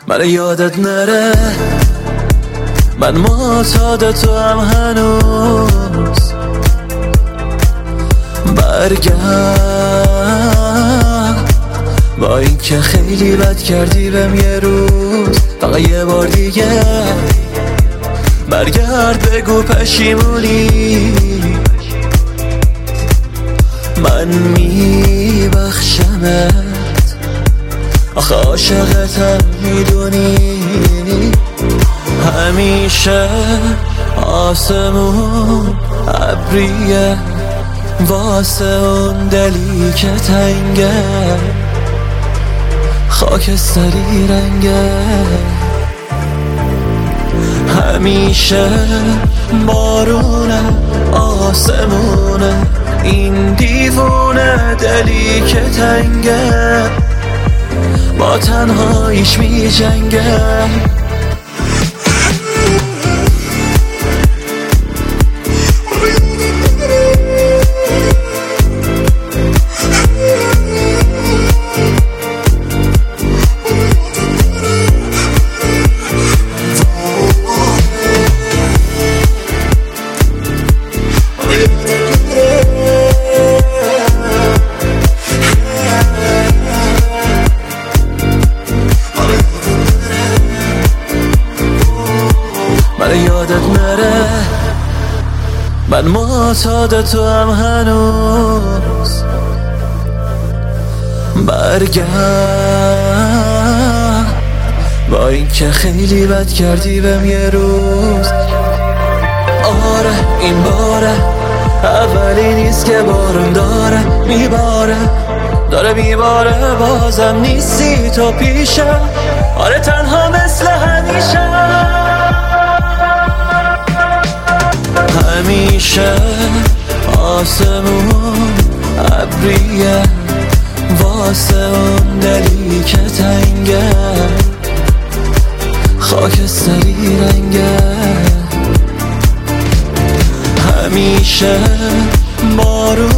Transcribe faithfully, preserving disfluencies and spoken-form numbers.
من یادت نره من معتاد تو هم هنوز. برگرد با این که خیلی بد کردی بهم یه روز، فقط یه بار دیگه برگرد بگو پشیمونی. من میبخشمت آخه عاشقتم میدونی. همیشه آسمون ابریه واسه اون دلی که تنگه، خاکستری رنگه. همیشه بارونه آسمونه این دیوونه دلی که تنگه، با تنهاییش می جنگه. من یادت نره من معتاد تو هم هنوز. برگرد با این که خیلی بد کردی بهم یه روز. آره این باره اولی نیست که بارم داره میباره داره میباره بازم نیستی تو پیشم. آره تنها مثل همیشه. همیشه آسمون ابریه واسه اون دلی که تنگه، خاکستری رنگه. همیشه بارون